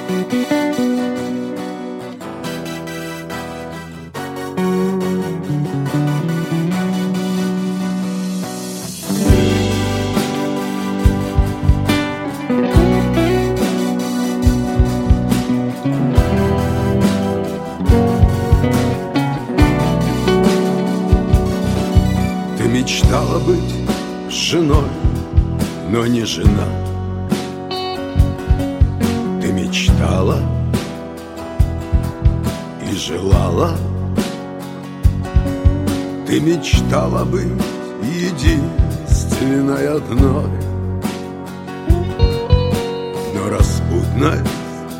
Мечтала быть женой, но не жена. Ты мечтала и желала. Ты мечтала быть единственной одной, но распутность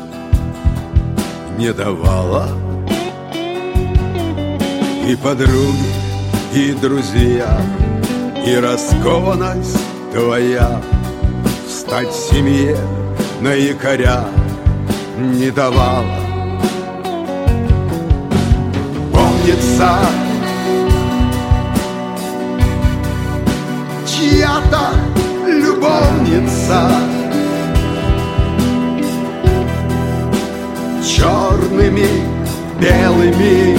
не давала. И подруги, и друзья, и раскованность твоя встать в семье на якоря не давала. Помнится чья-то любовница черными, белыми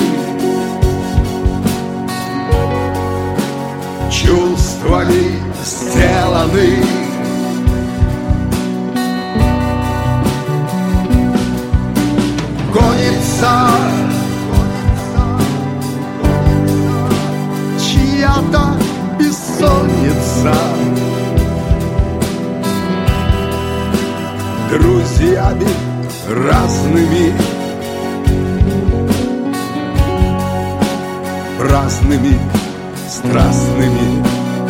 чувствами сделаны. Гонится чья-то бессонница друзьями разными, праздными, страстными.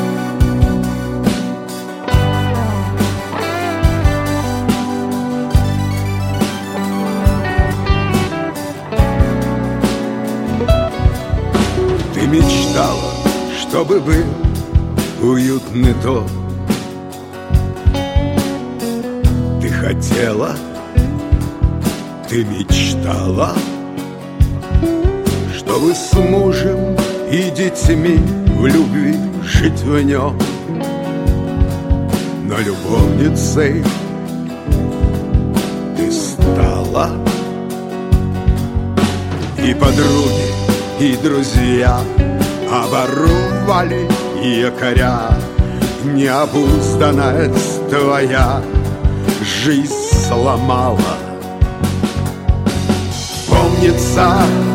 Ты мечтала, чтобы был уютный дом. Ты хотела, ты мечтала, чтобы с мужем и детьми в любви жить в нем. Но любовницей ты стала, и подруги, и друзья оборвали якоря. Необузданность твоя жизнь сломала. Помнится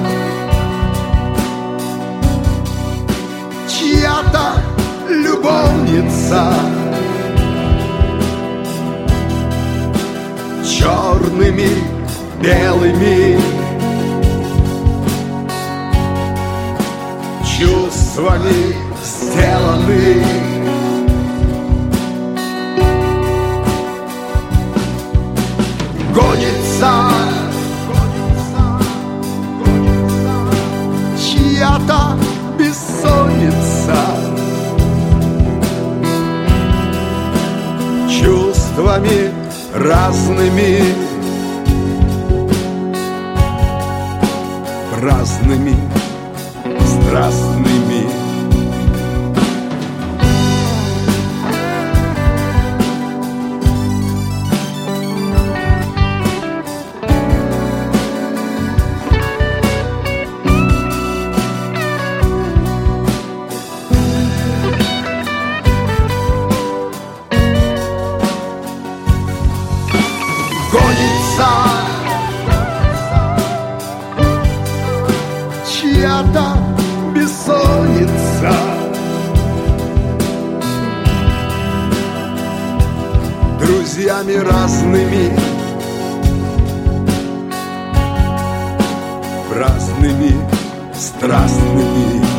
чья-то любовница черными, белыми чувствами сделаны. Гонится чья-то бессонница чувствами разными, праздными, страстными. Гонится чья-то бессонница друзьями разными, праздными, страстными.